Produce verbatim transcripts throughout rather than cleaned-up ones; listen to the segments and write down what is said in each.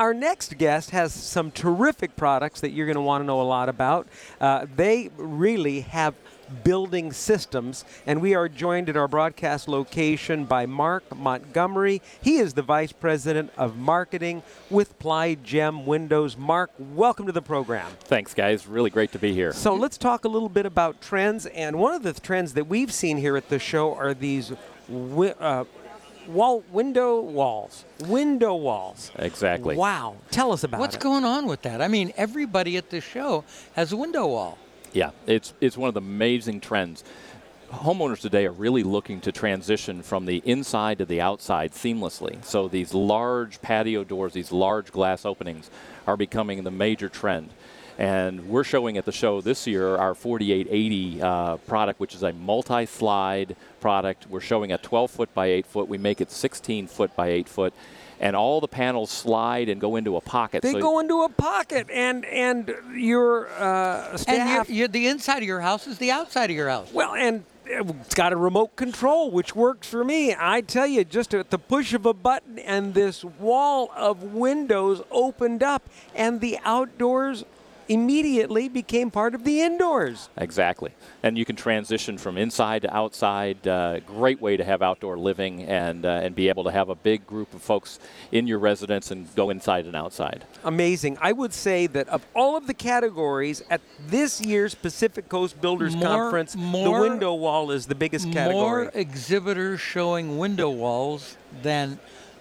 our next guest has some terrific products that you're going to want to know a lot about. Uh, they really have building systems, and we are joined at our broadcast location by Mark Montgomery. He is the Vice President of Marketing with Ply Gem Windows. Mark, welcome to the program. Thanks, guys. Really great to be here. So let's talk a little bit about trends, and one of the trends that we've seen here at the show are these wi- uh, wall window walls. Window walls. Exactly. Wow. Tell us about What's it. What's going on with that? I mean, everybody at the show has a window wall. Yeah, it's it's one of the amazing trends. Homeowners today are really looking to transition from the inside to the outside seamlessly. So these large patio doors, these large glass openings are becoming the major trend. And we're showing at the show this year our forty-eight eighty uh, product, which is a multi-slide product. We're showing a twelve foot by eight foot. We make it sixteen foot by eight foot. And all the panels slide and go into a pocket. They so go into a pocket, and and your uh, staff. And you're, you're, the inside of your house is the outside of your house. Well, and it's got a remote control, which works for me. I tell you, just at the push of a button, and this wall of windows opened up, and the outdoors immediately became part of the indoors. Exactly. And you can transition from inside to outside. Uh, great way to have outdoor living and uh, and be able to have a big group of folks in your residence and go inside and outside. Amazing. I would say that of all of the categories at this year's Pacific Coast Builders more, Conference, more, the window wall is the biggest category. More exhibitors showing window walls than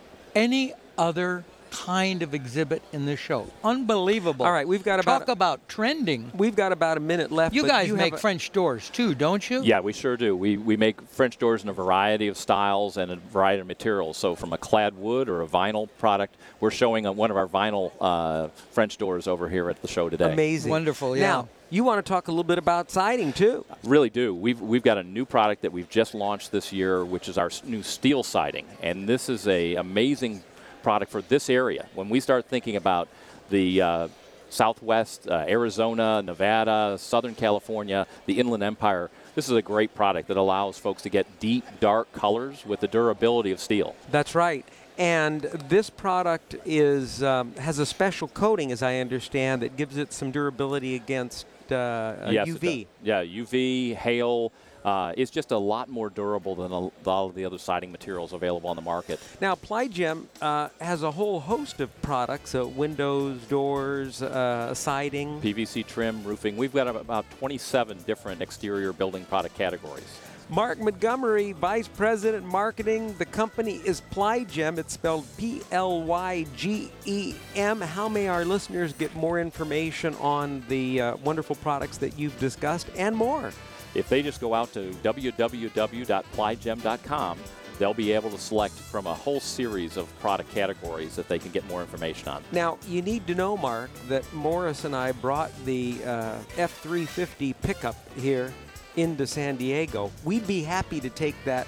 any other kind of exhibit in the show. Unbelievable. All right, we've got about talk about trending. We've got about a minute left. You but guys you make a, French doors too, don't you? Yeah, we sure do. We we make French doors in a variety of styles and a variety of materials. So from a clad wood or a vinyl product, we're showing a, one of our vinyl uh, French doors over here at the show today. Amazing. Wonderful, yeah. Now, you want to talk a little bit about siding too. Really do. We've we've got a new product that we've just launched this year, which is our new steel siding, and this is a amazing product for this area. When we start thinking about the uh, Southwest, uh, Arizona, Nevada, Southern California, the Inland Empire, this is a great product that allows folks to get deep, dark colors with the durability of steel. That's right. And this product is um, has a special coating, as I understand, that gives it some durability against uh, yes, U V. Yeah, U V, hail. Uh, it's just a lot more durable than a, all of the other siding materials available on the market. Now, Ply Gem uh, has a whole host of products, uh, windows, doors, uh, siding. P V C trim, roofing. We've got about twenty-seven different exterior building product categories. Mark Montgomery, Vice President Marketing. The company is Ply Gem. It's spelled P L Y G E M. How may our listeners get more information on the uh, wonderful products that you've discussed and more? If they just go out to w w w dot ply gem dot com, they'll be able to select from a whole series of product categories that they can get more information on. Now, you need to know, Mark, that Morris and I brought the uh, F three fifty pickup here into San Diego. We'd be happy to take that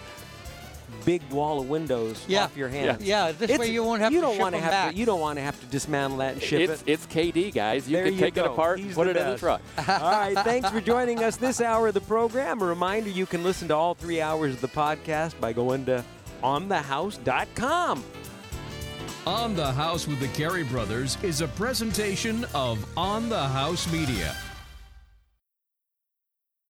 big wall of windows yeah. off your hands. Yeah, yeah this it's, way you won't have you to don't ship wanna them have back. To, you don't want to have to dismantle that and ship it's, it. It's K D, guys. You there can you take go. it apart He's and put the it in the best. truck. All right, thanks for joining us this hour of the program. A reminder, you can listen to all three hours of the podcast by going to on the house dot com. On the House with the Carey Brothers is a presentation of On the House Media.